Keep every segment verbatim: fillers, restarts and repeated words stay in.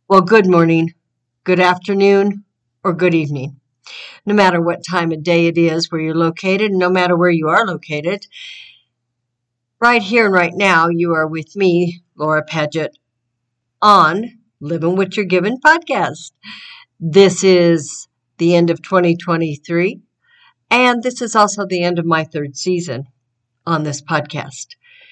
Well, good morning, good afternoon, or good evening. No matter what time of day it is where you're located, no matter where you are located, right here and right now, you are with me, Laura Paget, on Living What You're Given podcast. This is the end of twenty twenty-three, and this is also the end of my third season on this podcast.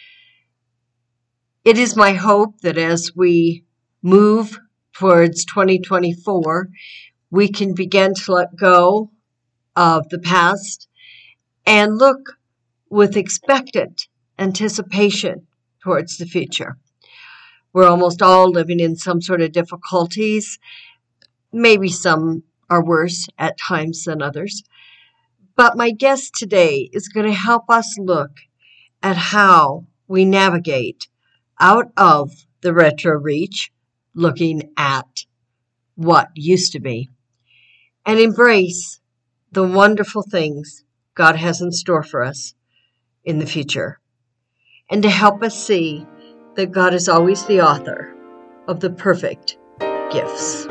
It is my hope that as we move towards twenty twenty-four, we can begin to let go of the past and look with expectant anticipation towards the future. We're almost all living in some sort of difficulties. Maybe some are worse at times than others. But my guest today is going to help us look at how we navigate out of the retro reach, looking at what used to be, and embrace the wonderful things God has in store for us in the future, and to help us see that God is always the author of the perfect gifts.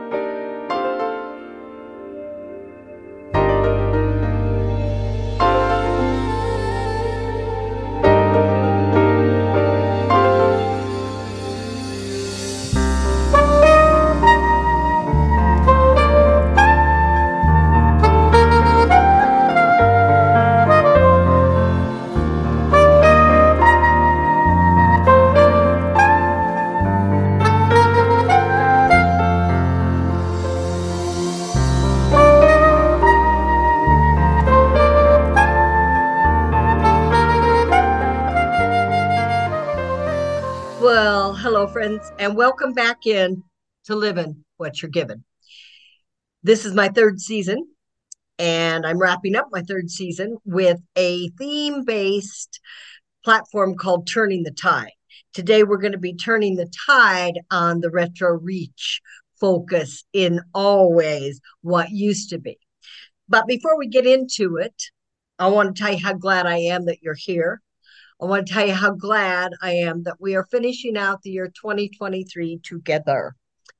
Well, hello, friends, and welcome back in to Living What You're Given. This is my third season, and I'm wrapping up my third season with a theme-based platform called Turning the Tide. Today, we're going to be turning the tide on the retro reach focus in always what used to be. But before we get into it, I want to tell you how glad I am that you're here. I want to tell you how glad I am that we are finishing out the year twenty twenty-three together.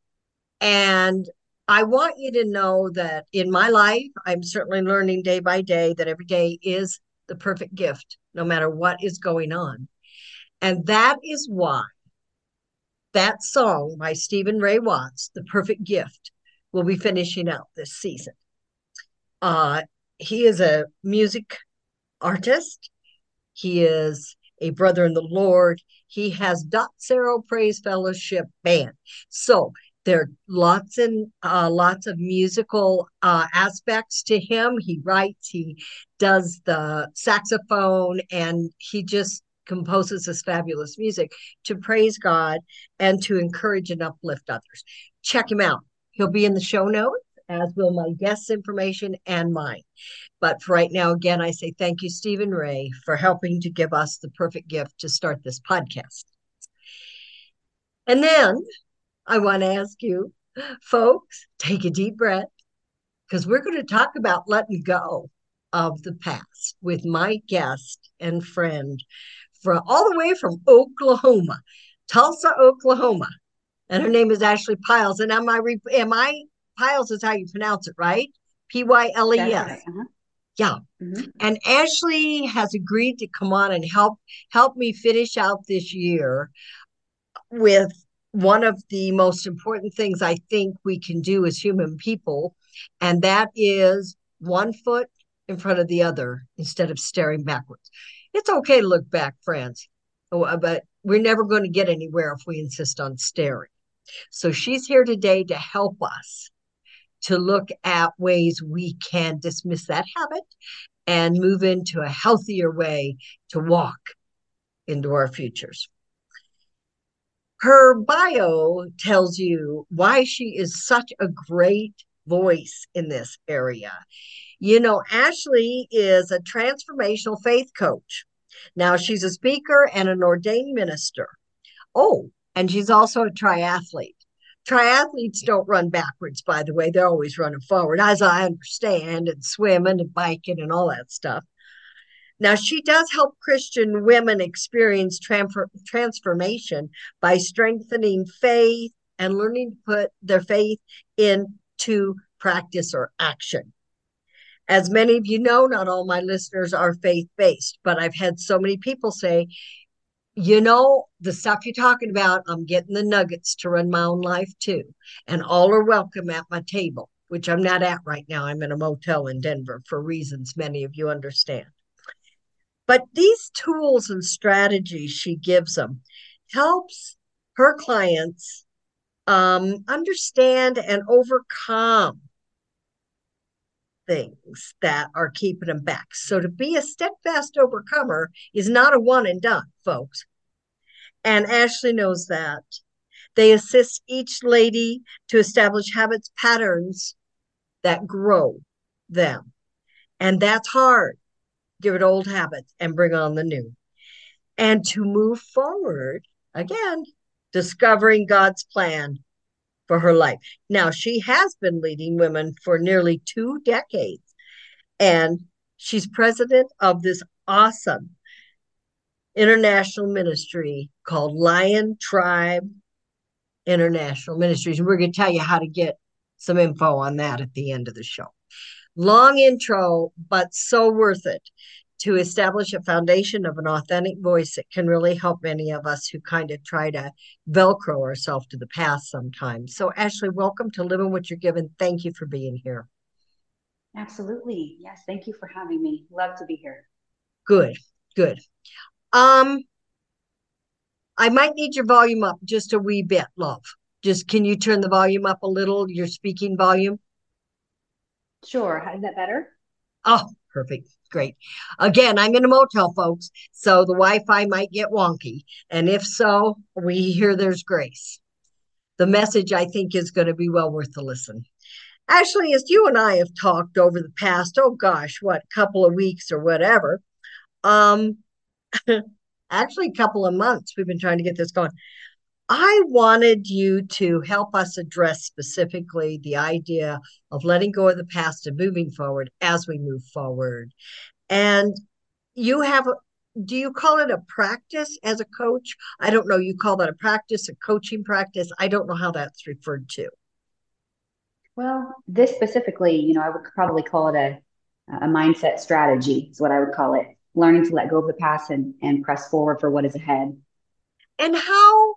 And I want you to know that in my life, I'm certainly learning day by day that every day is the perfect gift, no matter what is going on. And that is why that song by Stephen Ray Watts, The Perfect Gift, will be finishing out this season. Uh, he is a music artist. He is a brother in the Lord. He has Dot Zero Praise Fellowship Band. So there are lots and uh, lots of musical uh, aspects to him. He writes, he does the saxophone, and he just composes this fabulous music to praise God and to encourage and uplift others. Check him out. He'll be in the show notes, as will my guest's information and mine. But for right now, again, I say thank you, Stephen Ray, for helping to give us the perfect gift to start this podcast. And then I want to ask you, folks, take a deep breath, because we're going to talk about letting go of the past with my guest and friend from all the way from Oklahoma, Tulsa, Oklahoma. And her name is Ashley Pyles. And am I, am I, Pyles is how you pronounce it, right? P Y L E S. That's right. Uh-huh. Yeah. Mm-hmm. And Ashley has agreed to come on and help help me finish out this year with one of the most important things I think we can do as human people, and that is one foot in front of the other instead of staring backwards. It's okay to look back, friends, but we're never going to get anywhere if we insist on staring. So she's here today to help us to look at ways we can dismiss that habit and move into a healthier way to walk into our futures. Her bio tells you why she is such a great voice in this area. You know, Ashley is a transformational faith coach. Now, she's a speaker and an ordained minister. Oh, and she's also a triathlete. Triathletes don't run backwards, by the way. They're always running forward, as I understand, and swimming and biking and all that stuff. Now, she does help Christian women experience transfer- transformation by strengthening faith and learning to put their faith into practice or action. As many of you know, not all my listeners are faith-based, but I've had so many people say, you know, the stuff you're talking about, I'm getting the nuggets to run my own life too. And all are welcome at my table, which I'm not at right now. I'm in a motel in Denver for reasons many of you understand. But these tools and strategies she gives them helps her clients um, understand and overcome things that are keeping them back. So to be a steadfast overcomer is not a one and done, folks. And Ashley knows that. They assist each lady to establish habits, patterns that grow them. And that's hard. Give it old habits and bring on the new. And to move forward, again, discovering God's plan for her life. Now, she has been leading women for nearly two decades, and she's president of this awesome international ministry called Lion Tribe International Ministries. And we're going to tell you how to get some info on that at the end of the show. Long intro, but so worth it to establish a foundation of an authentic voice that can really help many of us who kind of try to Velcro ourselves to the past sometimes. So, Ashley, welcome to Living What You're Given. Thank you for being here. Absolutely. Yes. Thank you for having me. Love to be here. Good, good. Um, I might need your volume up just a wee bit, love. Just can you turn the volume up a little, your speaking volume? Sure. Is that better? Oh, perfect. Great. Again, I'm in a motel, folks, so the Wi-Fi might get wonky. And if so, we hear there's grace. The message, I think, is going to be well worth the listen. Ashley, as you and I have talked over the past, oh gosh, what, couple of weeks or whatever, um, actually a couple of months, we've been trying to get this going. I wanted you to help us address specifically the idea of letting go of the past and moving forward as we move forward. And you have, do you call it a practice as a coach? I don't know. You call that a practice, a coaching practice. I don't know how that's referred to. Well, this specifically, you know, I would probably call it a, a mindset strategy is what I would call it. Learning to let go of the past and, and press forward for what is ahead. And how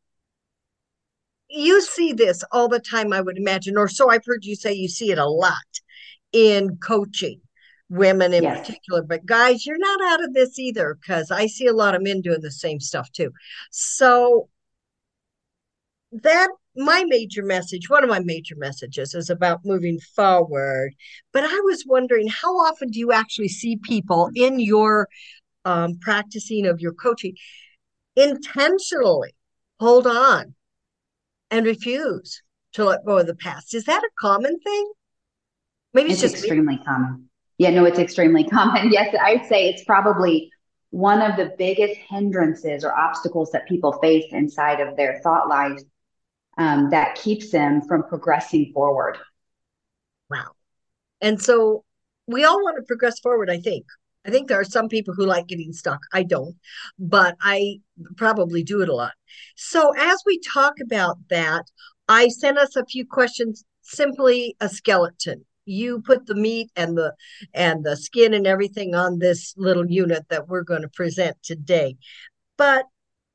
you see this all the time, I would imagine, or so I've heard you say you see it a lot in coaching, women in Yes. particular. But guys, you're not out of this either, because I see a lot of men doing the same stuff too. So that my major message, one of my major messages is about moving forward. But I was wondering, how often do you actually see people in your um, practicing of your coaching intentionally hold on and refuse to let go of the past? Is that a common thing? Maybe it's It's just me. extremely common. Yeah, no, it's extremely common. Yes, I'd say it's probably one of the biggest hindrances or obstacles that people face inside of their thought life um, that keeps them from progressing forward. Wow. And so we all want to progress forward, I think. I think there are some people who like getting stuck. I don't, but I probably do it a lot. So as we talk about that, I sent us a few questions, simply a skeleton. You put the meat and the and the skin and everything on this little unit that we're going to present today. But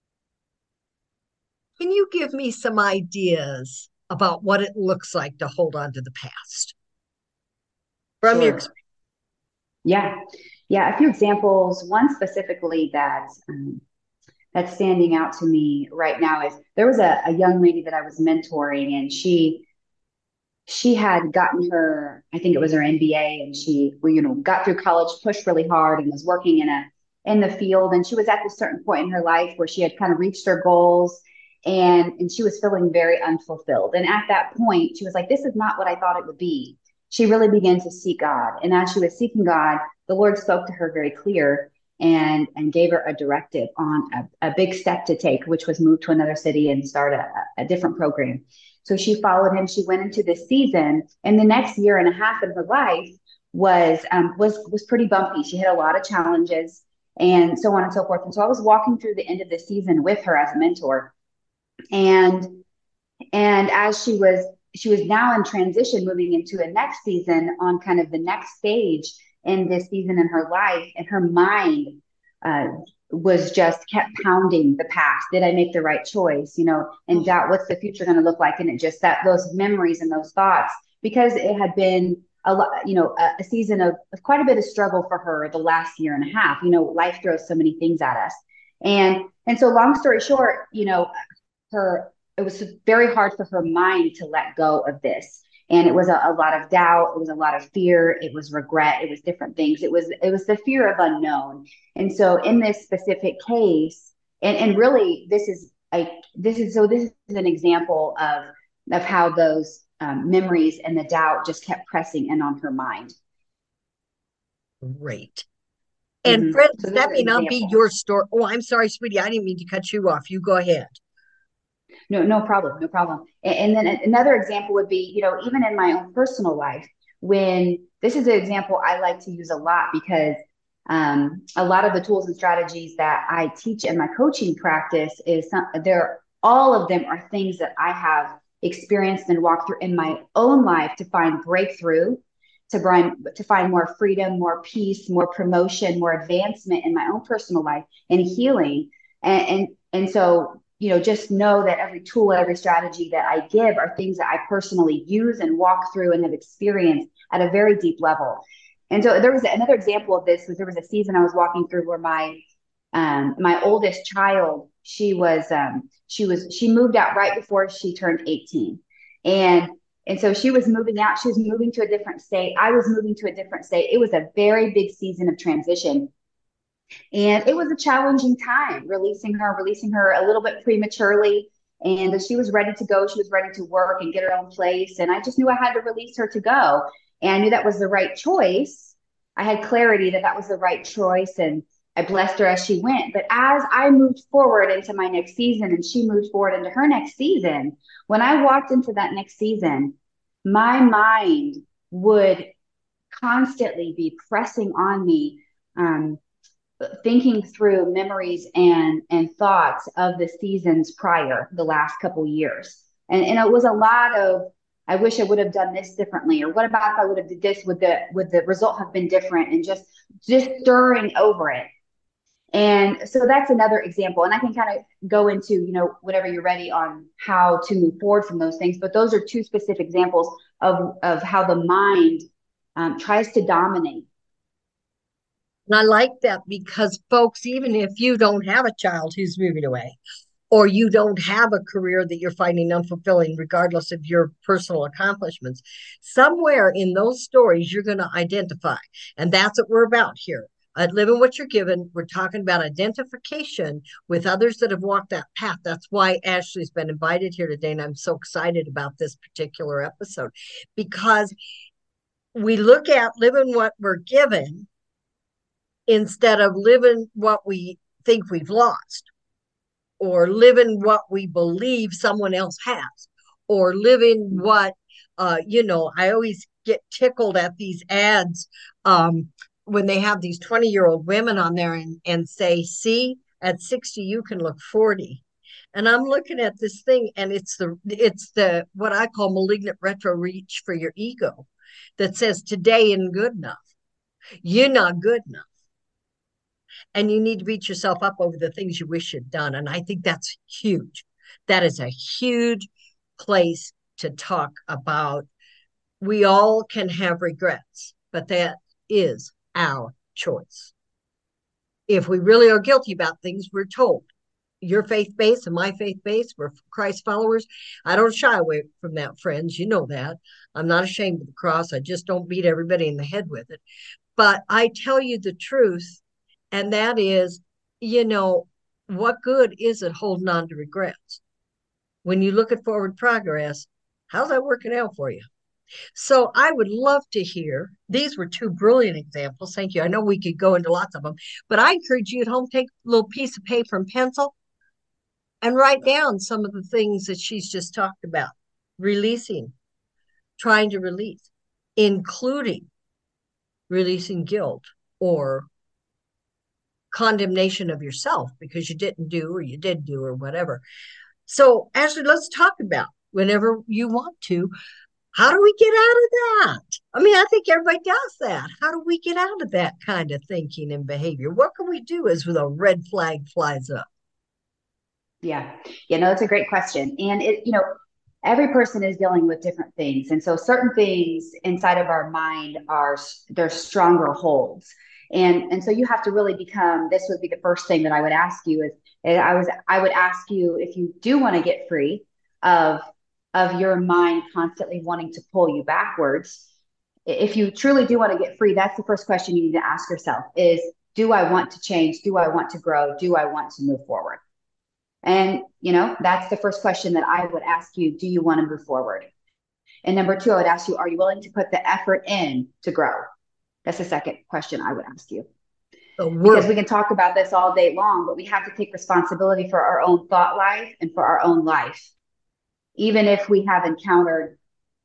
can you give me some ideas about what it looks like to hold on to the past from your Sure. experience? Yeah. Yeah. A few examples. One specifically that um, that's standing out to me right now is there was a, a young lady that I was mentoring, and she she had gotten her, I think it was her M B A, and she, well, you know, got through college, pushed really hard, and was working in a in the field. And she was at this certain point in her life where she had kind of reached her goals, and and she was feeling very unfulfilled. And at that point, she was like, "This is not what I thought it would be." She really began to seek God, and as she was seeking God, the Lord spoke to her very clear and and gave her a directive on a, a big step to take, which was move to another city and start a, a different program. So she followed him. She went into this season, and the next year and a half in her life was um, was was pretty bumpy. She had a lot of challenges, and so on and so forth. And so I was walking through the end of the season with her as a mentor, and And as she was she was now in transition, moving into a next season on kind of the next stage in this season in her life, and her mind uh, was just kept pounding the past. Did I make the right choice? You know, and Oh, doubt, what's the future going to look like? And it just that those memories and those thoughts, because it had been a lot, you know, a, a season of, of quite a bit of struggle for her the last year and a half. You know, life throws so many things at us. And and so long story short, you know, her it was very hard for her mind to let go of this. And it was a, a lot of doubt, it was a lot of fear, it was regret, it was different things. It was it was the fear of unknown. And so in this specific case, and, and really this is a this is so this is an example of of how those um, memories and the doubt just kept pressing in on her mind. great. And Mm-hmm. friends, So this is that an may not be example. your story. Oh, I'm sorry, sweetie. I didn't mean to cut you off. You go ahead. No, no problem, no problem. And, and then another example would be, you know, even in my own personal life, when this is an example I like to use a lot because um, a lot of the tools and strategies that I teach in my coaching practice is some, they're all of them are things that I have experienced and walked through in my own life to find breakthrough, to find to find more freedom, more peace, more promotion, more advancement in my own personal life and healing. And and and so you know, just know that every tool, every strategy that I give are things that I personally use and walk through and have experienced at a very deep level. And so there was another example of this was there was a season I was walking through where my um, my oldest child, she was um, she was she moved out right before she turned eighteen. And and so she was moving out, she was moving to a different state. I was moving to a different state. It was a very big season of transition. And it was a challenging time releasing her, releasing her a little bit prematurely. And she was ready to go. She was ready to work and get her own place. And I just knew I had to release her to go. And I knew that was the right choice. I had clarity that that was the right choice. And I blessed her as she went. But as I moved forward into my next season and she moved forward into her next season, when I walked into that next season, my mind would constantly be pressing on me um, thinking through memories and and thoughts of the seasons prior, the last couple years. And and it was a lot of I wish I would have done this differently, or what about if I would have did this, would the would the result have been different, and just just stirring over it. And so that's another example. And I can kind of go into, you know, whenever you're ready on how to move forward from those things. But those are two specific examples of of how the mind um, tries to dominate. And I like that because, folks, even if you don't have a child who's moving away, or you don't have a career that you're finding unfulfilling, regardless of your personal accomplishments, somewhere in those stories you're going to identify. And that's what we're about here. At Living What You're Given, we're talking about identification with others that have walked that path. That's why Ashley's been invited here today. And I'm so excited about this particular episode because we look at living what we're given instead of living what we think we've lost, or living what we believe someone else has, or living what, uh, you know, I always get tickled at these ads um, when they have these twenty year old women on there and, and say, see, at sixty, you can look forty. And I'm looking at this thing and it's the, it's the, what I call malignant retro reach for your ego that says today isn't good enough. You're not good enough and you need to beat yourself up over the things you wish you'd done. And I think that's huge. That is a huge place to talk about. We all can have regrets, but that is our choice. If we really are guilty about things, we're told. Your faith base and my faith base, we're Christ followers. I don't shy away from that, friends. You know that. I'm not ashamed of the cross. I just don't beat everybody in the head with it. But I tell you the truth, and that is, you know, what good is it holding on to regrets? When you look at forward progress, how's that working out for you? So I would love to hear. These were two brilliant examples. Thank you. I know we could go into lots of them, but I encourage you at home, take a little piece of paper and pencil and write down some of the things that she's just talked about, releasing, trying to release, including releasing guilt or condemnation of yourself because you didn't do or you did do or whatever. So, Ashley, let's talk about whenever you want to. How do we get out of that? I mean, I think everybody does that. How do we get out of that kind of thinking and behavior? What can we do as the red flag flies up? Yeah. Yeah, no, that's a great question. And it, you know, every person is dealing with different things. And so certain things inside of our mind are they're stronger holds. And and so you have to really become, this would be the first thing that I would ask you is, is I was I would ask you if you do want to get free of of your mind constantly wanting to pull you backwards. If you truly do want to get free, that's the first question you need to ask yourself is, do I want to change? Do I want to grow? Do I want to move forward? And, you know, that's the first question that I would ask you. Do you want to move forward? And number two, I would ask you, are you willing to put the effort in to grow? That's the second question I would ask you. The Because work. we can talk about this all day long, but we have to take responsibility for our own thought life and for our own life. Even if we have encountered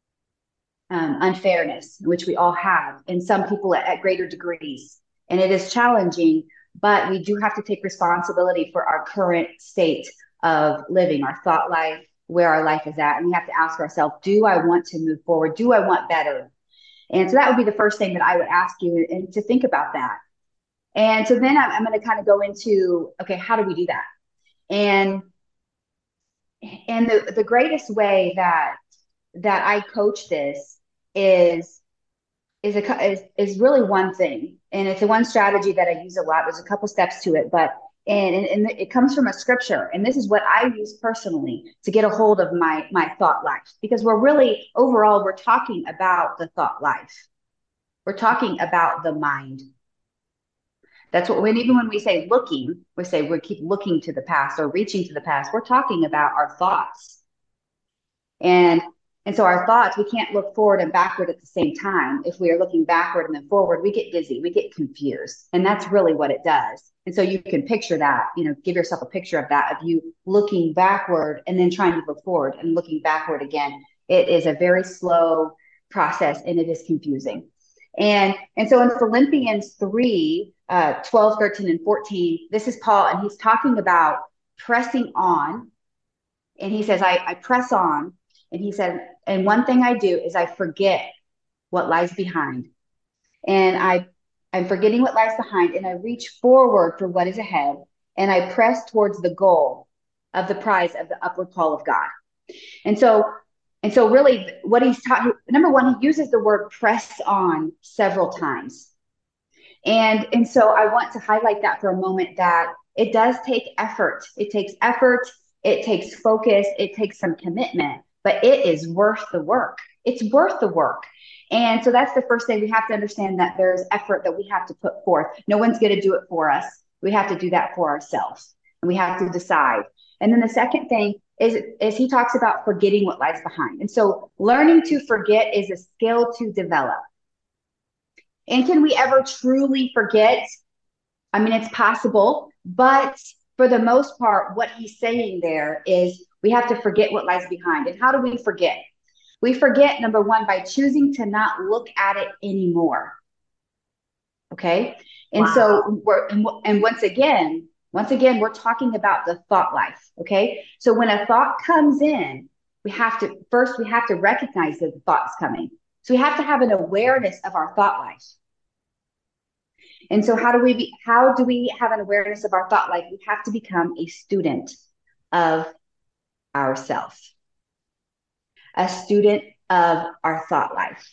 um, unfairness, which we all have, and some people at, at greater degrees. And it is challenging, but we do have to take responsibility for our current state of living, our thought life, where our life is at. And we have to ask ourselves, do I want to move forward? Do I want better? And so that would be the first thing that I would ask you and to think about that. And so then I'm, I'm going to kind of go into, okay, how do we do that? And and the, the greatest way that that I coach this is is a is, is really one thing, and it's a one strategy that I use a lot. There's a couple steps to it, but and, and and it comes from a scripture, and this is what I use personally to get a hold of my my thought life, because we're really overall we're talking about the thought life, we're talking about the mind. That's what when even when we say looking, we say we keep looking to the past or reaching to the past. We're talking about our thoughts. And and so our thoughts, we can't look forward and backward at the same time. If we are looking backward and then forward, we get dizzy, we get confused. And that's really what it does. And so you can picture that, you know, give yourself a picture of that, of you looking backward and then trying to look forward and looking backward again. It is a very slow process and it is confusing. And and so in Philippians three, uh, twelve, thirteen, and fourteen, this is Paul, and he's talking about pressing on. And he says, I, I press on. And he said, and one thing I do is I forget what lies behind. And I, I'm forgetting what lies behind, and I reach forward for what is ahead. And I press towards the goal of the prize of the upward call of God. And so, and so really what he's taught, number one, he uses the word press on several times. And, and so I want to highlight that for a moment, that it does take effort. It takes effort. It takes focus. It takes some commitment, but it is worth the work. It's worth the work. And so that's the first thing. We have to understand that there's effort that we have to put forth. No one's going to do it for us. We have to do that for ourselves, and we have to decide. And then the second thing is, is he talks about forgetting what lies behind. And so learning to forget is a skill to develop. And can we ever truly forget? I mean, it's possible, but for the most part, what he's saying there is we have to forget what lies behind. And how do we forget? We forget, number one, by choosing to not look at it anymore. Okay. And Wow. so we're, and, and once again, once again, we're talking about the thought life. Okay. So when a thought comes in, we have to, first, we have to recognize that the thought's coming. So we have to have an awareness of our thought life. And so how do we be, how do we have an awareness of our thought life? We have to become a student of ourselves, a student of our thought life.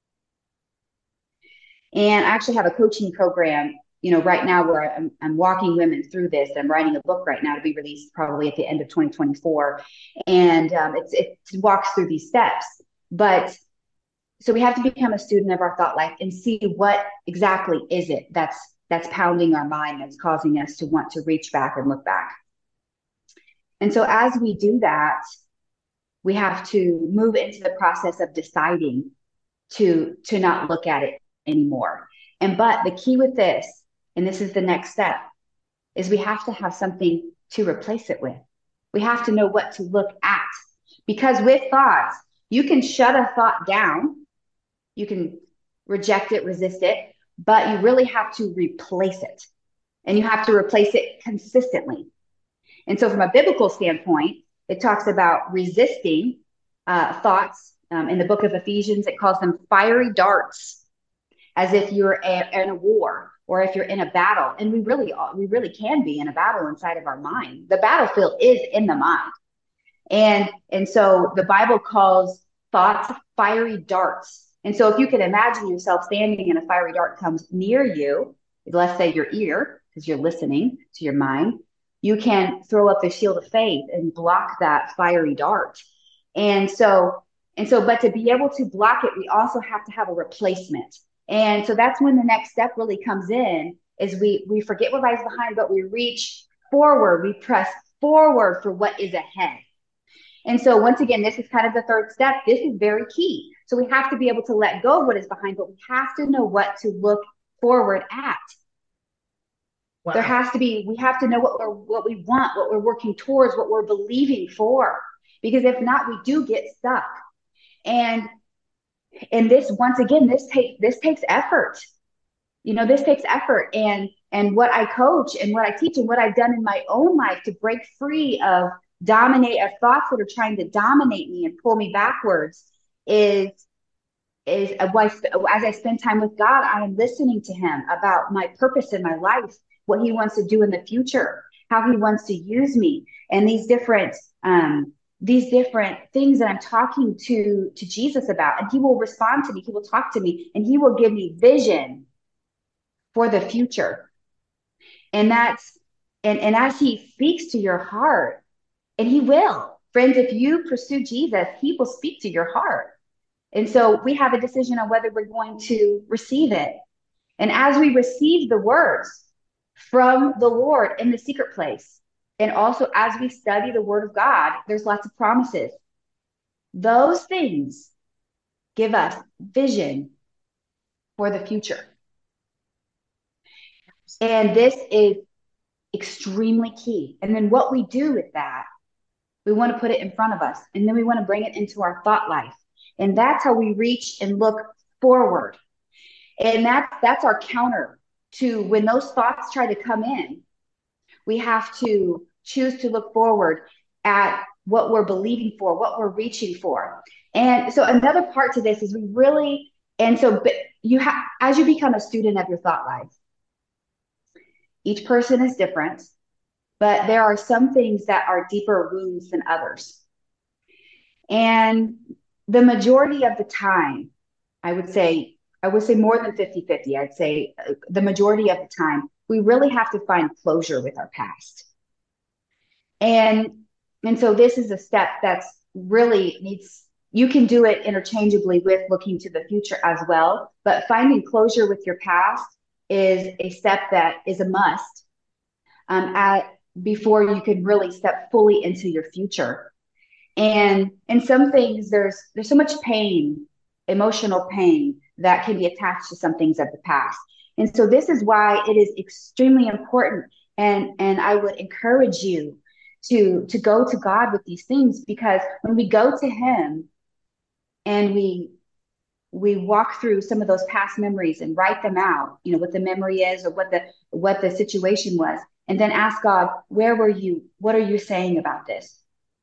And I actually have a coaching program, you know, right now where I'm, I'm walking women through this. I'm writing a book right now to be released probably at the end of twenty twenty-four. And um, it's, it walks through these steps. But so we have to become a student of our thought life and see what exactly is it that's that's pounding our mind, that's causing us to want to reach back and look back. And so as we do that, we have to move into the process of deciding to, to not look at it anymore. And but the key with this, and this is the next step, is we have to have something to replace it with. We have to know what to look at. Because with thoughts, you can shut a thought down, you can reject it, resist it, but you really have to replace it. And you have to replace it consistently. And so from a biblical standpoint, it talks about resisting uh, thoughts. Um, in the book of Ephesians, it calls them fiery darts, as if you're a, in a war or if you're in a battle. And we really are, we really can be in a battle inside of our mind. The battlefield is in the mind. And and so the Bible calls thoughts fiery darts. And so if you can imagine yourself standing and a fiery dart comes near you, let's say your ear, because you're listening to your mind, you can throw up the shield of faith and block that fiery dart. And so, and so, but to be able to block it, we also have to have a replacement. And so that's when the next step really comes in is we we forget what lies behind, but we reach forward, we press forward for what is ahead. And so once again, this is kind of the third step. This is very key. So we have to be able to let go of what is behind, but we have to know what to look forward at. Wow. There has to be, we have to know what we're, what we want, what we're working towards, what we're believing for. Because if not, we do get stuck. And and this, once again, this takes this takes effort. You know, this takes effort. And and what I coach and what I teach and what I've done in my own life to break free of dominate of thoughts that are trying to dominate me and pull me backwards is is as I spend time with God, I am listening to him about my purpose in my life, what he wants to do in the future, how he wants to use me, and these different um, these different things that I'm talking to to Jesus about. And he will respond to me, he will talk to me, and he will give me vision for the future. And that's and, and as he speaks to your heart, and he will. Friends, if you pursue Jesus, he will speak to your heart. And so we have a decision on whether we're going to receive it. And as we receive the words from the Lord in the secret place, and also as we study the word of God, there's lots of promises. Those things give us vision for the future. And this is extremely key. And then what we do with that, we want to put it in front of us, and then we want to bring it into our thought life. And that's how we reach and look forward. And that's, that's our counter to when those thoughts try to come in. We have to choose to look forward at what we're believing for, what we're reaching for. And so another part to this is we really, and so you have, as you become a student of your thought life, each person is different, but there are some things that are deeper wounds than others. And the majority of the time, I would say, I would say more than fifty fifty. I'd say the majority of the time, we really have to find closure with our past. And, and so this is a step that's really needs, you can do it interchangeably with looking to the future as well, but finding closure with your past is a step that is a must um, at, before you can really step fully into your future. And in some things, there's there's so much pain, emotional pain that can be attached to some things of the past. And so this is why it is extremely important. And, and I would encourage you to, to go to God with these things, because when we go to him and we we walk through some of those past memories and write them out, you know, what the memory is or what the what the situation was, and then ask God, where were you? What are you saying about this?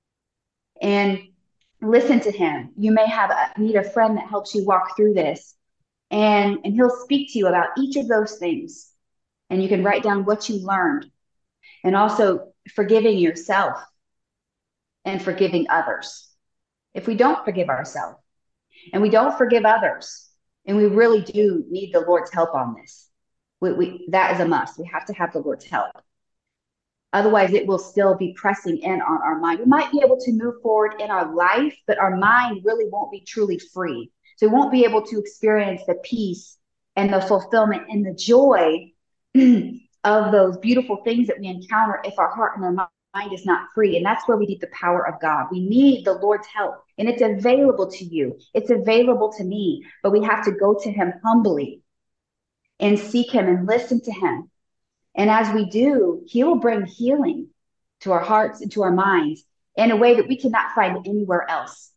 And listen to him. You may have a, need a friend that helps you walk through this, and, and he'll speak to you about each of those things. And you can write down what you learned, and also forgiving yourself and forgiving others. If we don't forgive ourselves and we don't forgive others, and we really do need the Lord's help on this, we, we, that is a must. We have to have the Lord's help. Otherwise, it will still be pressing in on our mind. We might be able to move forward in our life, but our mind really won't be truly free. So we won't be able to experience the peace and the fulfillment and the joy of those beautiful things that we encounter if our heart and our mind is not free. And that's where we need the power of God. We need the Lord's help, and it's available to you. It's available to me, but we have to go to him humbly and seek him and listen to him. And as we do, he will bring healing to our hearts and to our minds in a way that we cannot find anywhere else.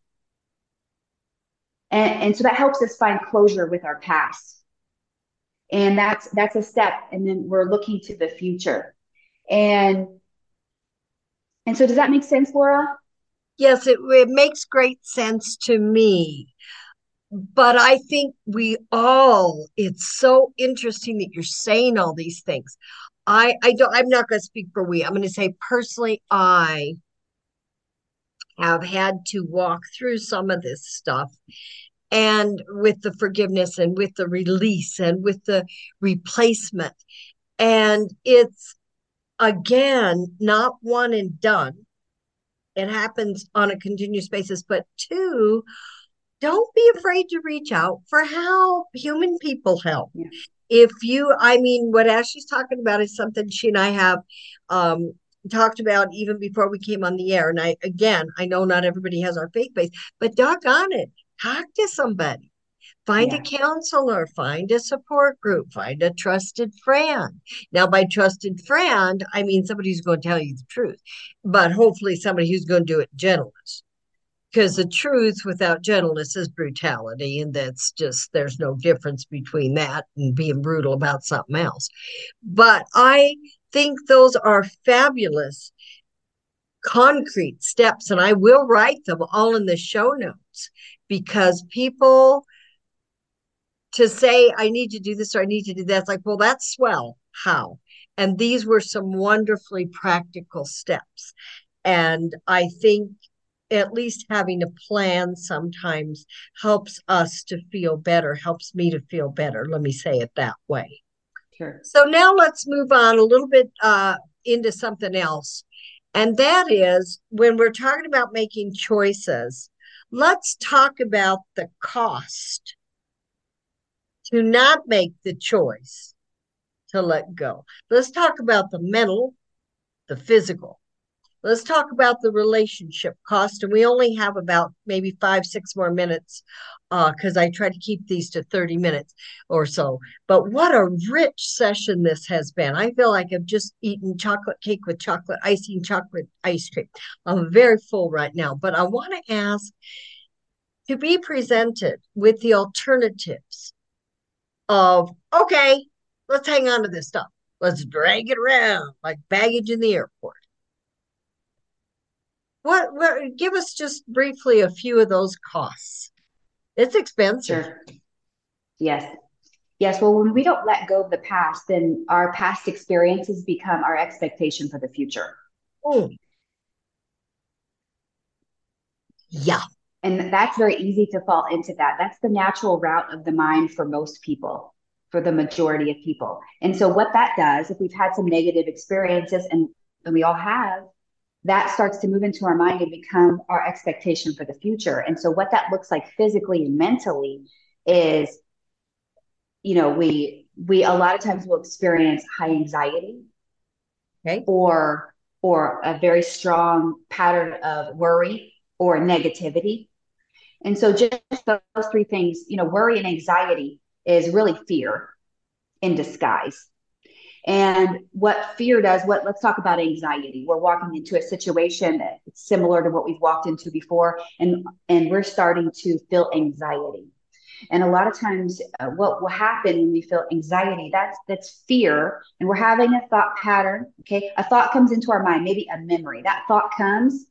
And, and so that helps us find closure with our past. And that's that's a step. And then we're looking to the future. And, and so does that make sense, Laura? Yes, it, it makes great sense to me. But I think we all, it's so interesting that you're saying all these things. I, I don't, I'm not going to speak for we. I'm going to say personally, I have had to walk through some of this stuff and with the forgiveness and with the release and with the replacement. And it's again, not one and done. It happens on a continuous basis. But two, don't be afraid to reach out for help. Human people help. Yeah. If you, I mean, what Ashley's talking about is something she and I have um, talked about even before we came on the air. And I, again, I know not everybody has our faith base, but doggone it, talk to somebody. Find a Yeah. counselor, find a support group, find a trusted friend. Now, by trusted friend, I mean somebody who's going to tell you the truth, but hopefully somebody who's going to do it in gentleness. Because the truth without gentleness is brutality. And that's just, there's no difference between that and being brutal about something else. But I think those are fabulous concrete steps. And I will write them all in the show notes because people to say, I need to do this or I need to do that. It's like, well, that's swell. How? And these were some wonderfully practical steps. And I think at least having a plan sometimes helps us to feel better, helps me to feel better. Let me say it that way. Sure. So now let's move on a little bit uh, into something else. And that is when we're talking about making choices, let's talk about the cost to not make the choice to let go. Let's talk about the mental, the physical. Let's talk about the relationship cost. And we only have about maybe five, six more minutes because uh, I try to keep these to thirty minutes or so. But what a rich session this has been. I feel like I've just eaten chocolate cake with chocolate icing, chocolate ice cream. I'm very full right now. But I want to ask to be presented with the alternatives of, okay, let's hang on to this stuff. Let's drag it around like baggage in the airport. What, what give us just briefly a few of those costs. It's expensive. Sure. Yes. Yes. Well, when we don't let go of the past, then our past experiences become our expectation for the future. Mm, yeah. And that's very easy to fall into that. That's the natural route of the mind for most people, for the majority of people. And so, what that does, if we've had some negative experiences, and, and we all have, that starts to move into our mind and become our expectation for the future. And so, what that looks like physically and mentally is, you know, we we a lot of times will experience high anxiety, Okay. or or a very strong pattern of worry or negativity. And so just those three things, you know, worry and anxiety is really fear in disguise. And what fear does, what let's talk about anxiety. We're walking into a situation that's similar to what we've walked into before, and and we're starting to feel anxiety. And a lot of times, uh, what will happen when we feel anxiety, that's that's fear, and we're having a thought pattern. Okay, a thought comes into our mind, maybe a memory. That thought comes,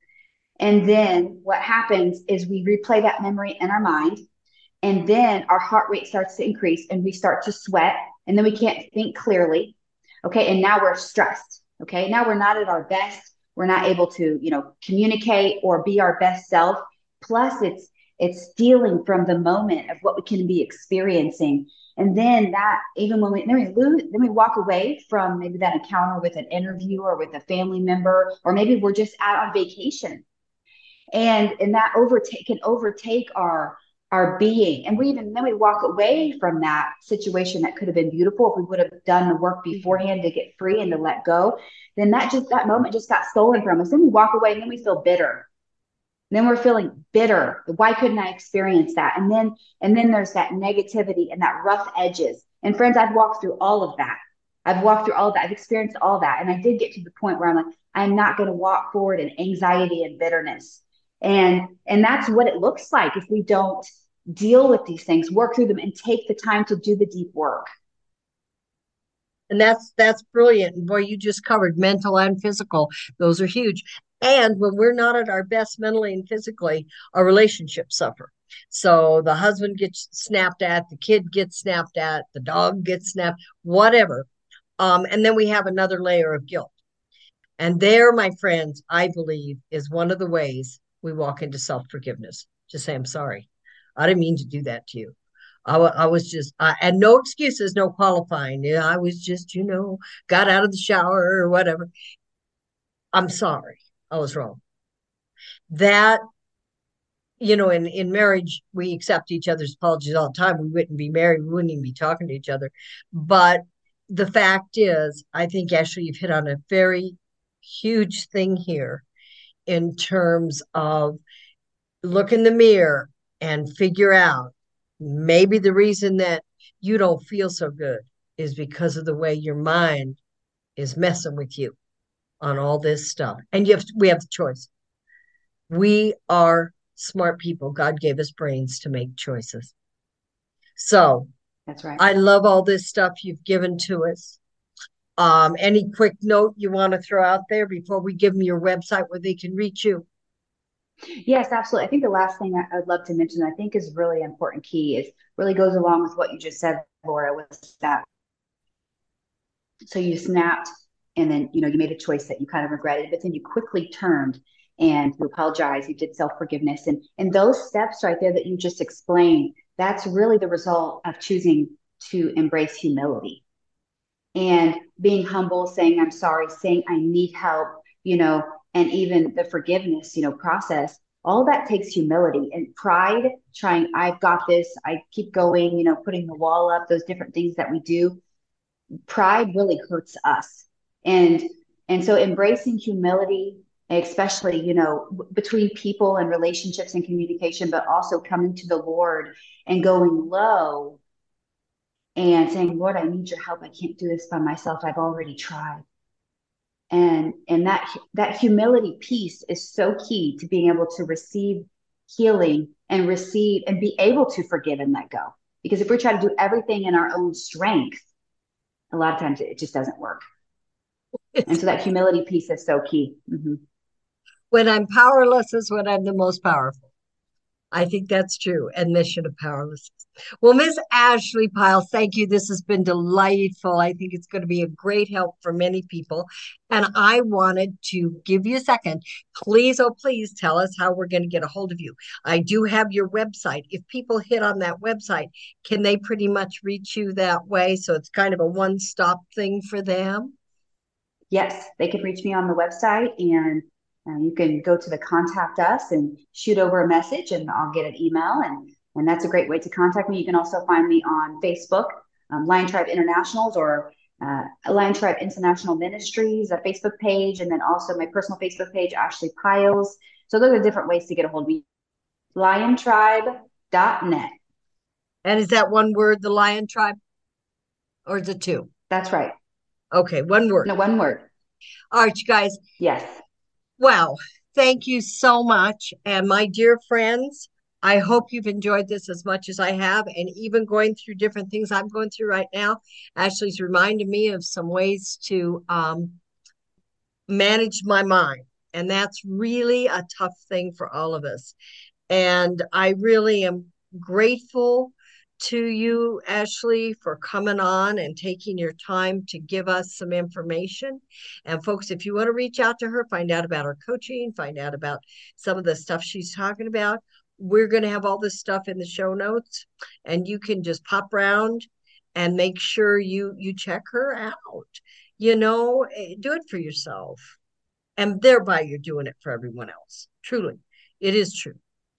and then what happens is we replay that memory in our mind, and then our heart rate starts to increase, and we start to sweat, and then we can't think clearly. Okay, and now we're stressed. Okay, now we're not at our best. We're not able to, you know, communicate or be our best self. Plus, it's it's stealing from the moment of what we can be experiencing. And then that, even when we then we lose, then we walk away from maybe that encounter with an interview or with a family member, or maybe we're just out on vacation, and and that overtake can overtake our our being, and we even then we walk away from that situation that could have been beautiful if we would have done the work beforehand to get free and to let go. Then that just that moment just got stolen from us. Then we walk away, and then we feel bitter. And then we're feeling bitter. Why couldn't I experience that? And then and then there's that negativity and that rough edges. And friends, I've walked through all of that. I've walked through all of that. I've experienced all that. And I did get to the point where I'm like, I'm not going to walk forward in anxiety and bitterness. And and that's what it looks like if we don't deal with these things, work through them, and take the time to do the deep work. And that's that's brilliant. And boy, you just covered mental and physical. Those are huge. And when we're not at our best mentally and physically, our relationships suffer. So the husband gets snapped at, the kid gets snapped at, the dog gets snapped, whatever. Um, and then we have another layer of guilt. And there, my friends, I believe is one of the ways we walk into self forgiveness. Just say, I'm sorry. I didn't mean to do that to you. I, I was just, I had no excuses, no qualifying. Yeah, I was just, you know, got out of the shower or whatever. I'm sorry. I was wrong. That, you know, in, in marriage, we accept each other's apologies all the time. We wouldn't be married. We wouldn't even be talking to each other. But the fact is, I think, Ashley, you've hit on a very huge thing here in terms of look in the mirror and figure out maybe the reason that you don't feel so good is because of the way your mind is messing with you on all this stuff. And you have we have the choice. We are smart people. God gave us brains to make choices. So That's right. I love all this stuff you've given to us. Um, any quick note you want to throw out there before we give them your website where they can reach you? Yes, absolutely. I think the last thing I- I'd love to mention, I think is really important key is really goes along with what you just said, Laura, was that so you snapped and then you know you made a choice that you kind of regretted, but then you quickly turned and you apologized, you did self-forgiveness. And and those steps right there that you just explained, that's really the result of choosing to embrace humility and being humble, saying I'm sorry, saying I need help, you know, and even the forgiveness, you know, process. All that takes humility and pride, trying, I've got this, I keep going, you know, putting the wall up, those different things that we do. Pride really hurts us. And and so embracing humility, especially, you know, between people and relationships and communication, but also coming to the Lord and going low and saying, Lord, I need your help. I can't do this by myself. I've already tried. And and that that humility piece is so key to being able to receive healing and receive and be able to forgive and let go. Because if we try to do everything in our own strength, a lot of times it just doesn't work. And so that humility piece is so key. Mm-hmm. When I'm powerless is when I'm the most powerful. I think that's true. And mission of powerlessness. Well, Miss Ashley Pyle, thank you. This has been delightful. I think it's going to be a great help for many people. And I wanted to give you a second. Please, oh, please tell us how we're going to get a hold of you. I do have your website. If people hit on that website, can they pretty much reach you that way? So it's kind of a one stop thing for them. Yes, they can reach me on the website and uh, you can go to the contact us and shoot over a message and I'll get an email. And, and that's a great way to contact me. You can also find me on Facebook, um, Lion Tribe Internationals or uh, Lion Tribe International Ministries, a Facebook page, and then also my personal Facebook page, Ashley Piles. So those are different ways to get a hold of me. lion tribe dot net. And is that one word, the Lion Tribe, or is it two? That's right. Okay, one word. No, one word. All right, you guys. Yes. Wow. Thank you so much. And my dear friends, I hope you've enjoyed this as much as I have. And even going through different things I'm going through right now, Ashley's reminded me of some ways to um, manage my mind. And that's really a tough thing for all of us. And I really am grateful to you, Ashley, for coming on and taking your time to give us some information. And folks, if you want to reach out to her, find out about her coaching, find out about some of the stuff she's talking about, we're going to have all this stuff in the show notes and you can just pop around and make sure you you check her out. You know, eh, do it for yourself. And thereby you're doing it for everyone else. Truly, it is true.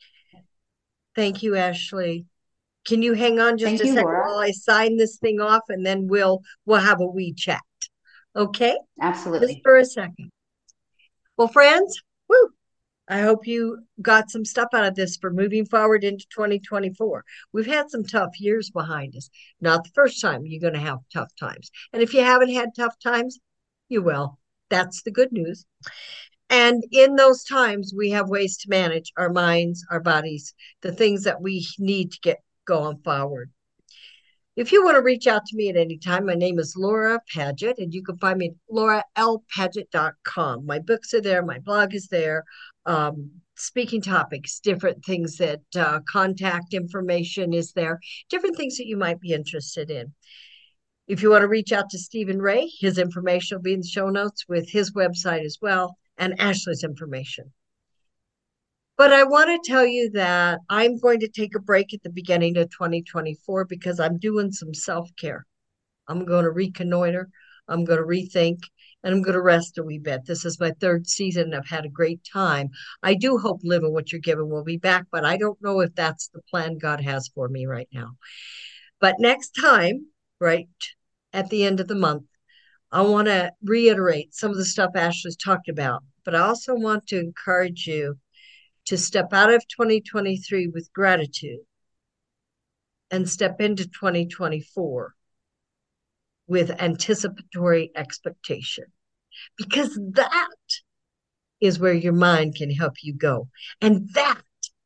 Thank you, Ashley. Can you hang on just Thank a you, second Laura. while I sign this thing off and then we'll we'll have a wee chat. Okay? Just Absolutely. for a second. Well, friends, woo, I hope you got some stuff out of this for moving forward into twenty twenty-four. We've had some tough years behind us. Not the first time you're going to have tough times. And if you haven't had tough times, you will. That's the good news. And in those times, we have ways to manage our minds, our bodies, the things that we need to get going forward. If you want to reach out to me at any time, my name is Laura Padgett, and you can find me at laura l padgett dot com. My books are there, my blog is there, um, speaking topics, different things that uh, contact information is there, different things that you might be interested in. If you want to reach out to Stephen Ray, his information will be in the show notes with his website as well, and Ashley's information. But I want to tell you that I'm going to take a break at the beginning of twenty twenty-four because I'm doing some self-care. I'm going to reconnoiter, I'm going to rethink, and I'm going to rest a wee bit. This is my third season. I've had a great time. I do hope Living What You're Given will be back, but I don't know if that's the plan God has for me right now. But next time, right at the end of the month, I want to reiterate some of the stuff Ashley's talked about, but I also want to encourage you to step out of twenty twenty-three with gratitude and step into twenty twenty-four with anticipatory expectation, because that is where your mind can help you go. And that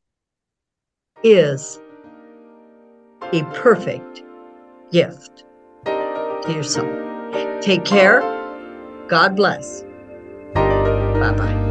is a perfect gift to yourself. Take care. God bless. Bye bye.